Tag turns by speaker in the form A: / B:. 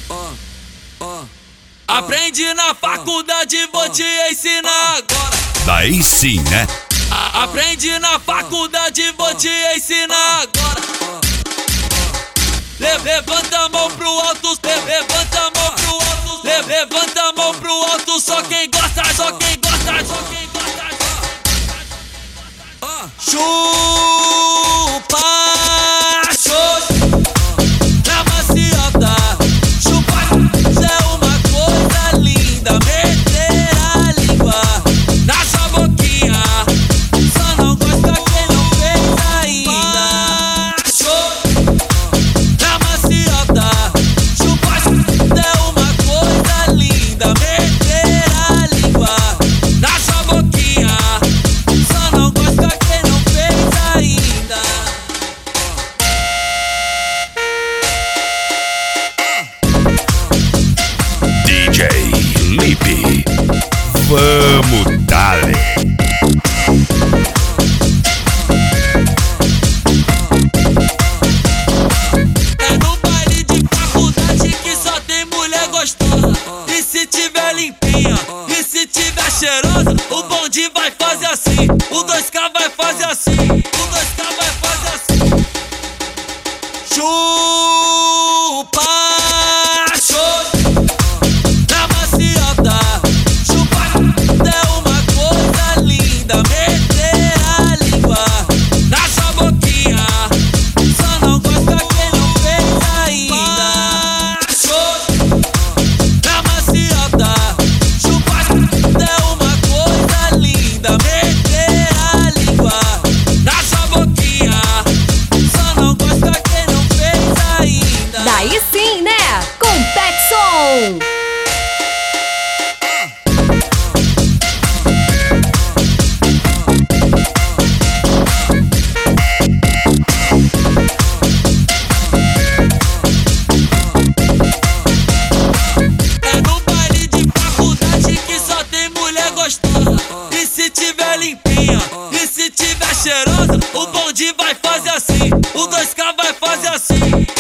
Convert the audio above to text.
A: Aprende na faculdade, vou te ensinar agora.
B: Daí sim, né?
A: Aprende na faculdade, vou te ensinar agora. Levanta a mão pro alto, levanta a mão pro alto, levanta a mão pro alto, só quem gosta, só quem gosta, só quem gosta. Chupa, na maciota, chupa é uma coisa linda, meter a língua na sua boquinha, só não gosta quem não fez ainda. Na maciota, chupa é uma coisa linda, meter a língua na sua boquinha, só não gosta quem não fez ainda.
B: DJ Lipe, vamos dale.
A: É no baile de faculdade que só tem mulher gostosa. E se tiver limpinha, e se tiver cheirosa, o bonde vai fazer assim, o 2K vai fazer assim, o 2K vai fazer assim. Chupa, na maciota, chupa é uma coisa linda, meter a língua na sua boquinha, só não gosta quem não fez ainda. Na maciota, chupa é uma coisa linda, meter a língua na sua boquinha, só não gosta quem não fez ainda.
C: Daí sim, né? Com Petson.
A: É no baile de faculdade que só tem mulher gostosa. E se tiver limpinha, e se tiver cheirosa, o bonde vai fazer assim, o 2K vai fazer assim.